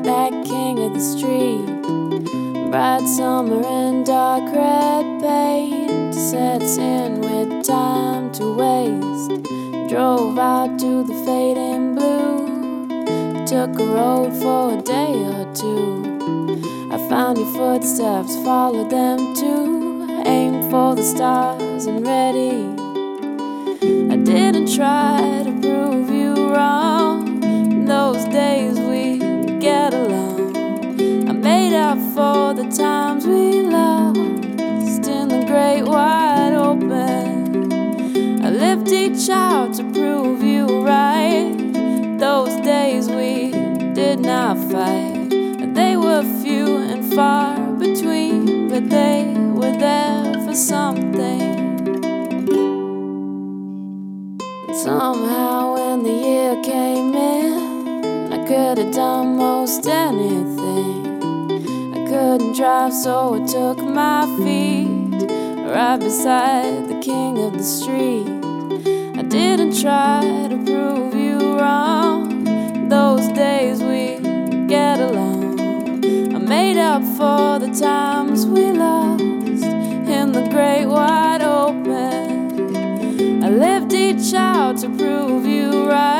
that king of the street. Bright summer and dark red paint sets in with time to waste. Drove out to the fading blue, took a road for a day or two. I found your footsteps, followed them too. Aimed for the stars and ready. I didn't try to prove you wrong. In those days we get along. I made up for the times we lost in the great wide open. I lived each out to prove you right. Those days we did not fight. They were few and far between, but they were there for something. Somehow when the year came in, I could have done most anything. I couldn't drive, so I took my feet right beside the king of the street. I didn't try to prove you wrong. Those days we get along. I made up for the times we lost in the great wide open. I lived each out to prove you right.